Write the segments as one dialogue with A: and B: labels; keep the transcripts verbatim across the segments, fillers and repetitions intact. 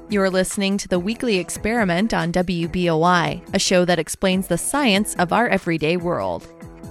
A: You're listening to the Weekly Experiment on W B O I, a show that explains the science of our everyday world.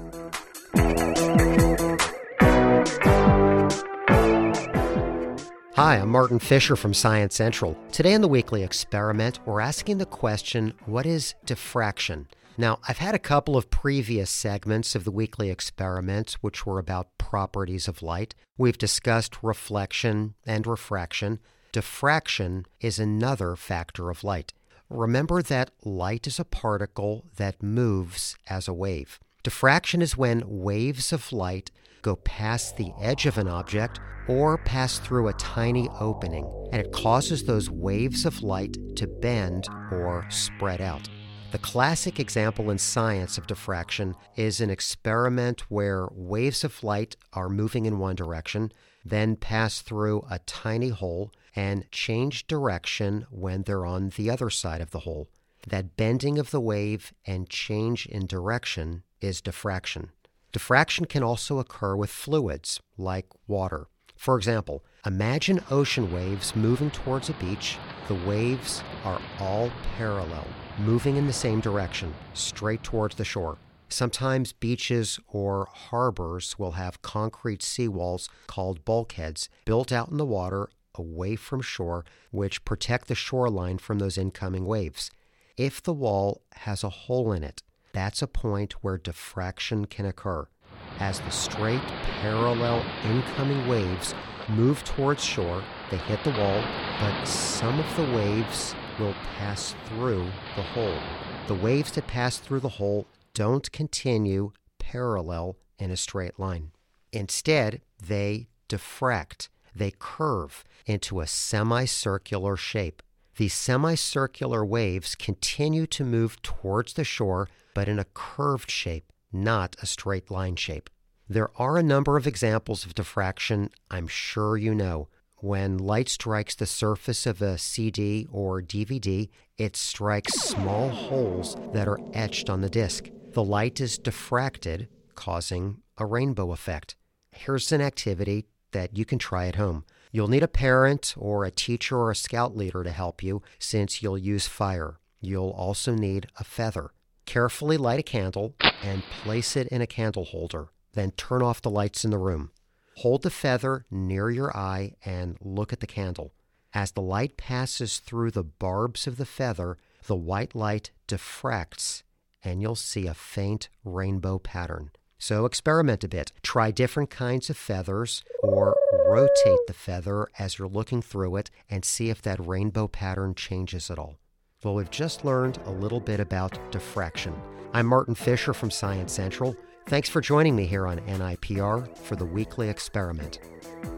B: Hi, I'm Martin Fisher from Science Central. Today in the Weekly Experiment, we're asking the question, what is diffraction? Now, I've had a couple of previous segments of the Weekly Experiment which were about properties of light. We've discussed reflection and refraction. Diffraction is another factor of light. Remember that light is a particle that moves as a wave. Diffraction is when waves of light go past the edge of an object or pass through a tiny opening, and it causes those waves of light to bend or spread out. The classic example in science of diffraction is an experiment where waves of light are moving in one direction, then pass through a tiny hole and change direction when they're on the other side of the hole. That bending of the wave and change in direction is diffraction. Diffraction can also occur with fluids, like water. For example, imagine ocean waves moving towards a beach. The waves are all parallel, moving in the same direction, straight towards the shore. Sometimes beaches or harbors will have concrete seawalls called bulkheads built out in the water away from shore, which protect the shoreline from those incoming waves. If the wall has a hole in it, that's a point where diffraction can occur. As the straight, parallel incoming waves move towards shore, they hit the wall, but some of the waves will pass through the hole. The waves that pass through the hole don't continue parallel in a straight line. Instead, they diffract. They curve into a semicircular shape. These semicircular waves continue to move towards the shore, but in a curved shape, not a straight line shape. There are a number of examples of diffraction I'm sure you know. When light strikes the surface of a C D or D V D, it strikes small holes that are etched on the disc. The light is diffracted, causing a rainbow effect. Here's an activity that you can try at home. You'll need a parent or a teacher or a scout leader to help you since you'll use fire. You'll also need a feather. Carefully light a candle and place it in a candle holder. Then turn off the lights in the room. Hold the feather near your eye and look at the candle. As the light passes through the barbs of the feather, the white light diffracts and you'll see a faint rainbow pattern. So experiment a bit. Try different kinds of feathers or rotate the feather as you're looking through it and see if that rainbow pattern changes at all. Well, we've just learned a little bit about diffraction. I'm Martin Fisher from Science Central. Thanks for joining me here on N I P R for the Weekly Experiment.